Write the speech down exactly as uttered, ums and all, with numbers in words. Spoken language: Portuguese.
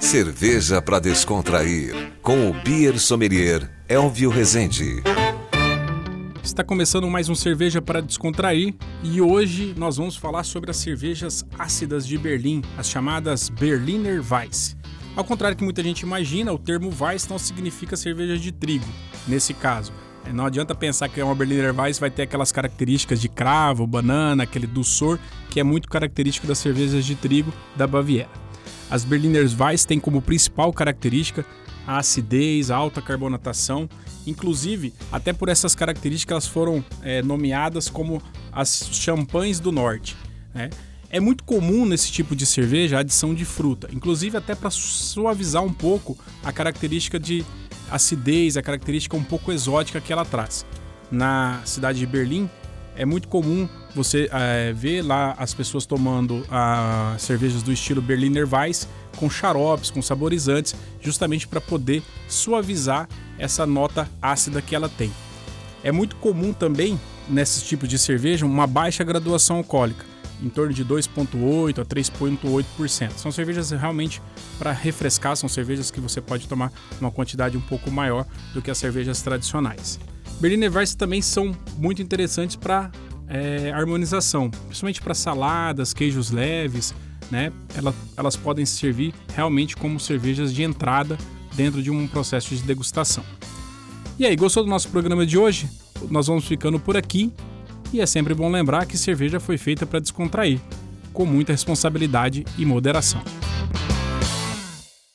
Cerveja para descontrair, com o Beer Sommelier Elvio Rezende. Está começando mais um Cerveja para Descontrair e hoje nós vamos falar sobre as cervejas ácidas de Berlim, as chamadas Berliner Weiss. Ao contrário do que muita gente imagina, o termo Weiss não significa cerveja de trigo, nesse caso. Não adianta pensar que uma Berliner Weiss vai ter aquelas características de cravo, banana, aquele dulçor que é muito característico das cervejas de trigo da Baviera. As Berliner Weiss têm como principal característica a acidez, a alta carbonatação. Inclusive, até por essas características, elas foram é, nomeadas como as champanhes do norte, né? É muito comum nesse tipo de cerveja a adição de fruta, inclusive até para suavizar um pouco a característica de acidez, a característica um pouco exótica que ela traz. Na cidade de Berlim, é muito comum você é, ver lá as pessoas tomando a, cervejas do estilo Berliner Weiss com xaropes, com saborizantes, justamente para poder suavizar essa nota ácida que ela tem. É muito comum também, nesses tipos de cerveja, uma baixa graduação alcoólica, em torno de dois vírgula oito por cento a três vírgula oito por cento. São cervejas realmente para refrescar, são cervejas que você pode tomar uma quantidade um pouco maior do que as cervejas tradicionais. Berliner Weiss também são muito interessantes para é, harmonização, principalmente para saladas, queijos leves, né? Elas, elas podem servir realmente como cervejas de entrada dentro de um processo de degustação. E aí, gostou do nosso programa de hoje? Nós vamos ficando por aqui e é sempre bom lembrar que cerveja foi feita para descontrair, com muita responsabilidade e moderação.